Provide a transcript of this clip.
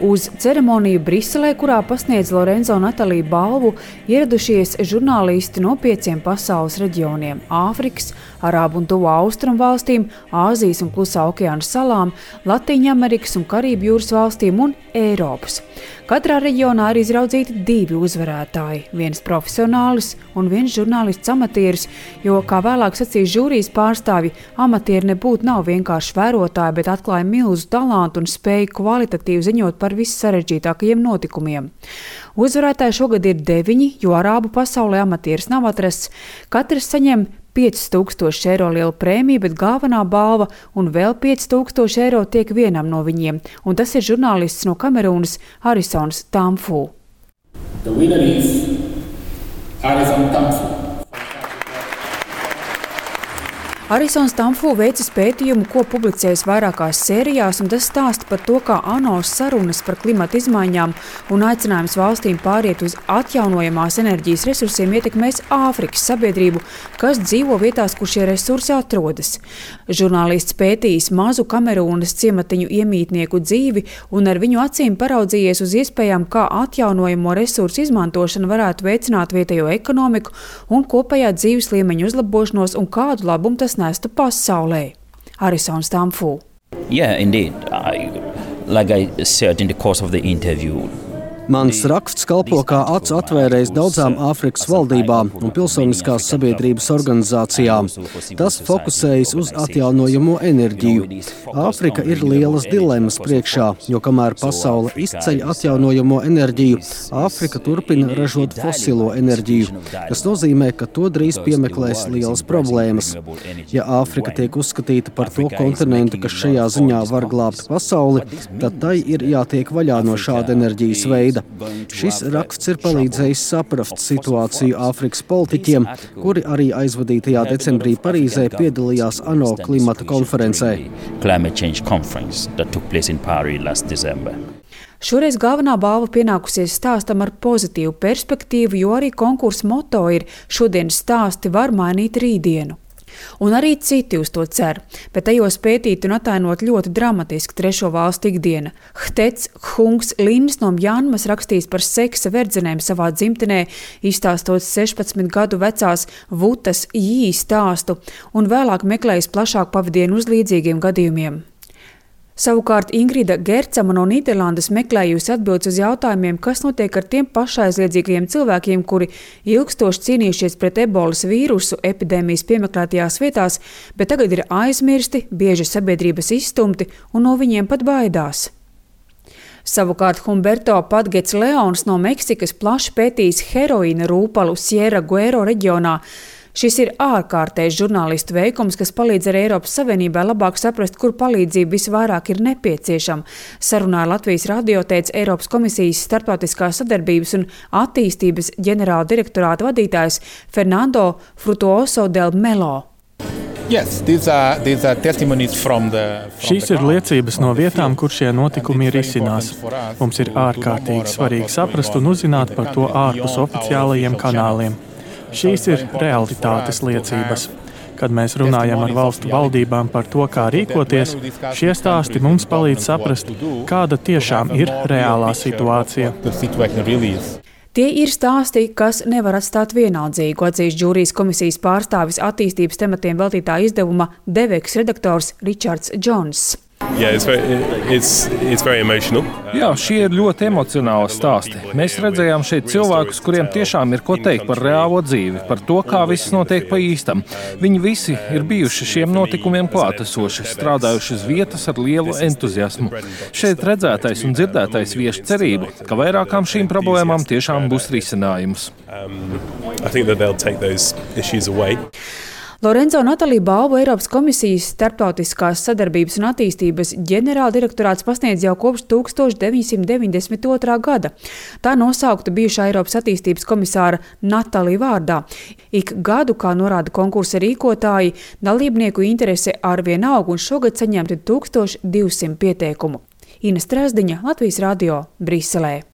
Uz ceremoniju Briselē, kurā pasniedz Lorenzo Natalī balvu, ieradušies žurnālisti no 5 pasaules reģioniem – Āfrikas, Arābu un Tuvo Austrumu valstīm, Āzijas un Klusā okeāna salām, Latīņamerikas un Karību jūras valstīm un Eiropas. Katrā reģionā ir izraudzīti 2 uzvarētāji, viens profesionālis un viens žurnālists amatieris, jo, kā vēlāk sacīs žūrijas pārstāvji, amatieri nebūtu nav vienkārši vērotāji, bet atklāja milzu talantu un spēju kvalitatīvi ziņot par vissarežģītākajiem notikumiem. Uzvarētāji šogad ir 9, jo arābu pasaulē amatieris nav atrasts. Katrs saņem 5000 eiro lielu prēmiju, bet galvenā balva un vēl 5000 eiro tiek vienam no viņiem, un tas ir žurnālists no Kamerūnas Arisons Tamfu. The winner is Arison Tamfu. Arisons Tamfu veicis pētījumu, ko publicējis vairākās sērijās, un tas stāsta par to, kā ANO sarunas par klimata izmaiņām un aicinājums valstīm pāriet uz atjaunojamās enerģijas resursiem ietekmēs Āfrikas sabiedrību, kas dzīvo vietās, kur šie resursi atrodas. Žurnālists pētījis mazu Kamerūnas ciematiņu iemītnieku dzīvi un ar viņu acīm paraudzījies uz iespējām, kā atjaunojamo resursu izmantošana varētu veicināt vietējo ekonomiku un kopējā dzīves līmeņa uzlabošanos un kādu labumu tas nestu pasaulē. Arisons Tamfu. Yeah, indeed. Like I said in the course of the interview, mans raksts kalpo kā acu atvērējs daudzām Āfrikas valdībām un pilsoniskās sabiedrības organizācijām. Tas fokusējas uz atjaunojamo enerģiju. Āfrika ir lielas dilemmas priekšā, jo kamēr pasaule izceļ atjaunojamo enerģiju, Āfrika turpina ražot fosilo enerģiju, kas nozīmē, ka to drīz piemeklēs lielas problēmas. Ja Āfrika tiek uzskatīta par to kontinentu, kas šajā ziņā var glābt pasauli, tad tai ir jātiek vaļā no šāda enerģijas veida. Šis raksts ir palīdzējis saprast situāciju Āfrikas politiķiem, kuri arī aizvadītajā decembrī Parīzē piedalījās ANO klimata konferencē. Šoreiz galvenā balva pienākusies stāstam ar pozitīvu perspektīvu, jo arī konkursa moto ir "Šodienas stāsti var mainīt rītdienu". Un arī citi uz to cer, bet tajos pētīt un atainot ļoti dramatiski trešo valstu ikdiena. Htets Hungs Lins no Mjanmas rakstīs par seksa verdzenēm savā dzimtenē, izstāstot 16 gadu vecās Vutas Jī stāstu un vēlāk meklējis plašāku pavadienu uz līdzīgiem gadījumiem. Savukārt Ingrida Gercama no Nīderlandes meklējusi atbildes uz jautājumiem, kas notiek ar tiem pašaizliedzīgajiem cilvēkiem, kuri ilgstoši cīnījušies pret ebolas vīrusu epidēmijas piemeklētajās vietās, bet tagad ir aizmirsti, bieži sabiedrības izstumti un no viņiem pat baidās. Savukārt Humberto Padgets Leons no Meksikas plaši pētījis heroīna rūpalu Sierra Guero reģionā. Šis ir ārkārtējs žurnālistu veikums, kas palīdz arī Eiropas Savienībai labāk saprast, kur palīdzība visvairāk ir nepieciešama. Sarunā ar Latvijas radio teica Eiropas komisijas starptautiskās sadarbības un attīstības ģenerāla direktorāta vadītājs Fernando Frutuoso del Melo. Yes, these are testimonies from Šīs ir liecības no vietām, kur šie notikumi risinās. Mums ir ārkārtīgi svarīgi saprast un uzzināt par to ārpus oficiālajiem kanāliem. Šīs ir realitātes liecības. Kad mēs runājam ar valstu valdībām par to, kā rīkoties, šie stāsti mums palīdz saprast, kāda tiešām ir reālā situācija. Tie ir stāsti, kas nevar atstāt vienaldzīgu, atzīst žūrijas komisijas pārstāvis attīstības tematiem veltītā izdevuma Deveks redaktors Ričards Džons. Yeah, it's very emotional. Jā, šie ir ļoti emocionāli stāsti. Mēs redzējām šeit cilvēkus, kuriem tiešām ir ko teikt par reālo dzīvi, par to, kā viss notiek pa īstam. Viņi visi ir bijuši šiem notikumiem klātesoši, strādājuši uz vietas ar lielu entuziasmu. Šeit redzētais un dzirdētais vieš cerību, ka vairākām šīm problēmām tiešām būs risinājums. I think that they'll take those issues away. Lorenzo Natalī balvu Eiropas komisijas starptautiskās sadarbības un attīstības ģenerāldirektorāts pasniedz jau kopš 1992. gada. Tā nosaukta bijušā Eiropas attīstības komisāra Natalī vārdā. Ik gadu, kā norāda konkursa rīkotāji, dalībnieku interese arvien aug un šogad saņemti 1200 pieteikumu. Ina Strasdiņa, Latvijas radio, Briselē.